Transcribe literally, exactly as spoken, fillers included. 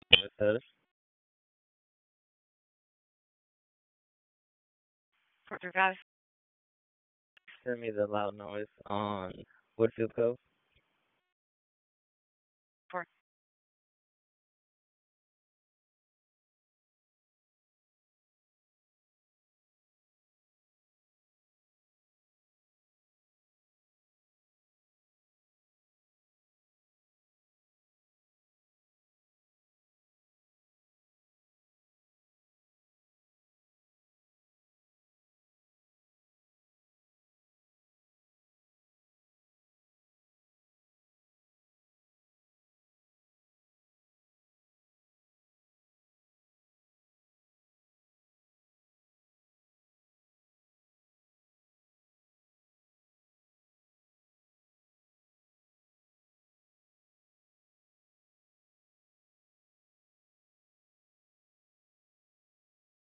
With us. For guys, Send me the loud noise on Woodfield Cove.